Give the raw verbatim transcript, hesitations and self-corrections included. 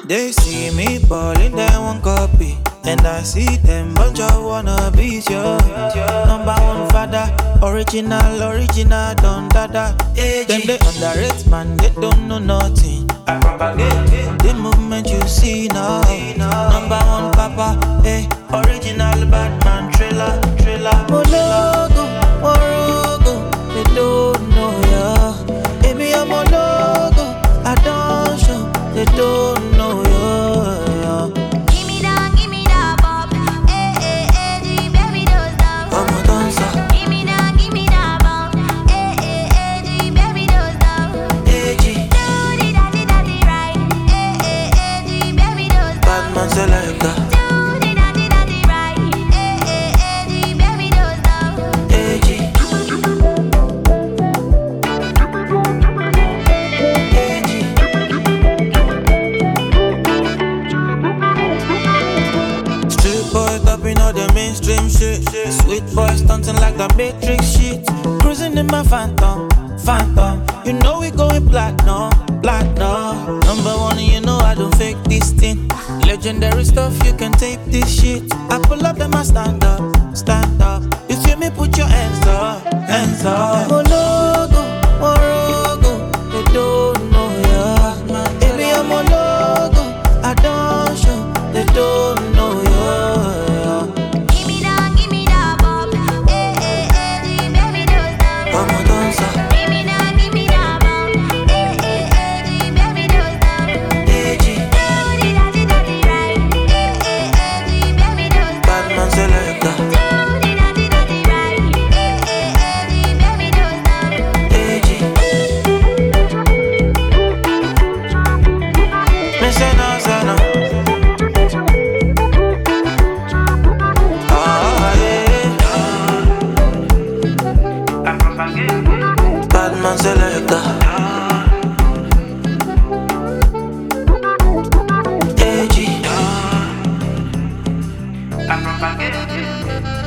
They see me ballin', they want copy. And I see them bunch of wannabes, yo. Number one father, original, original, don dada. Them they underrate, man, they don't know nothing. The movement you see now. Number one papa, hey, original Batman, thriller, thriller. Mologo, Morogo, they don't know ya. Baby, I'm a logo, I don't show, they don't know ya. Selector. Street boy topping all the mainstream shit. Sweet boy stunting like the Matrix shit. Cruising in my phantom, phantom. You know we going platinum, platinum. Number one, you know I don't fake this thing. Legendary stuff, you can tape this shit. I pull up, then I stand up, stand up. You feel me? Put your hands up, hands up. Mologo, Morogo, they don't know ya. Baby, I'm a logo, I don't show, they don't know ya. Give me that, give me that bop. Eh, eh, eh, baby, don't stop. Vamos danza. Give me that, give me that bop. Eh, eh, eh, baby, don't stop. Batman selector. Me say no, say no. Ah, yeah. Batman selector. A G. I'm from Bangladesh.